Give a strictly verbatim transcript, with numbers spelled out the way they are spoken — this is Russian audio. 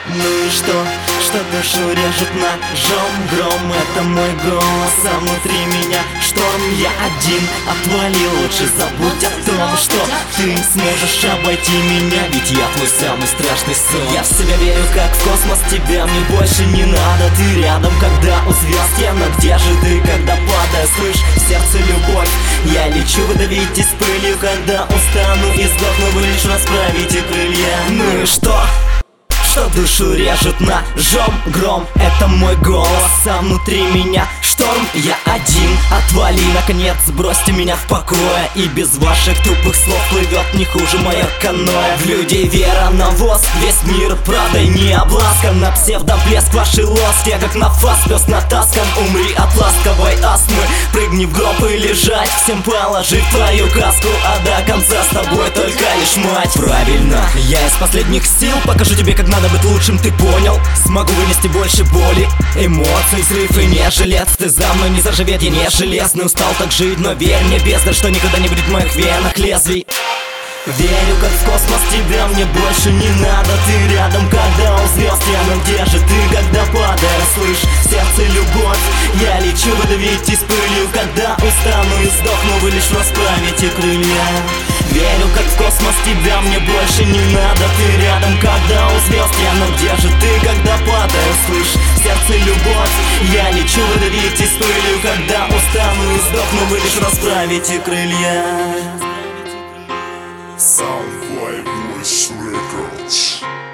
Ну и что, что душу режет ножом гром? Это мой голос, а внутри меня шторм. Я один, отвали, лучше забудь о том, что ты сможешь обойти меня, ведь я твой самый страшный сон. Я в себя верю, как в космос, тебя мне больше не надо. Ты рядом, когда у звезд я, но где же ты, когда падаю? Слышь, в сердце любовь, я лечу выдавить из пылью. Когда устану и сдохну, вы лишь расправите крылья. Ну и что? Что душу режет ножом гром? Это мой голос, а внутри меня шторм. Я один, отвали, наконец, бросьте меня в покое. И без ваших тупых слов плывет не хуже мое каноэ. В людей вера, навоз, весь мир правдой не обласкан. На псевдоблеск ваши лоски, я как на фас, пес натаскан. Умри от ласковой астмы, прыгни в гроб и лежать, всем положив твою каску. А до конца с тобой только лишь мать. Правильно, я из последних сил покажу тебе, как надо быть лучшим, ты понял? Смогу вынести больше боли, эмоций, срыв и не жилец. Ты за мной не заржаветь, я не железный. Устал так жить, но верь мне, бездарь, что никогда не будет в моих венах лезвий. Верю, как в космос, тебя мне больше не надо. Ты рядом, когда у звезд я, но где же ты, когда падаю? Слышь, в сердце любовь, я лечу выдавить из пылью. Когда устану и сдохну, вы лишь расправите крылья. Верю, как в космос, тебя мне больше не надо. Ты рядом, когда у звезд я, но где же ты, когда падаю? Слышь, в сердце любовь, я лечу выдавить из пылью. Когда устану и сдохну, вы лишь расправите крылья. Soundfly Voice Records.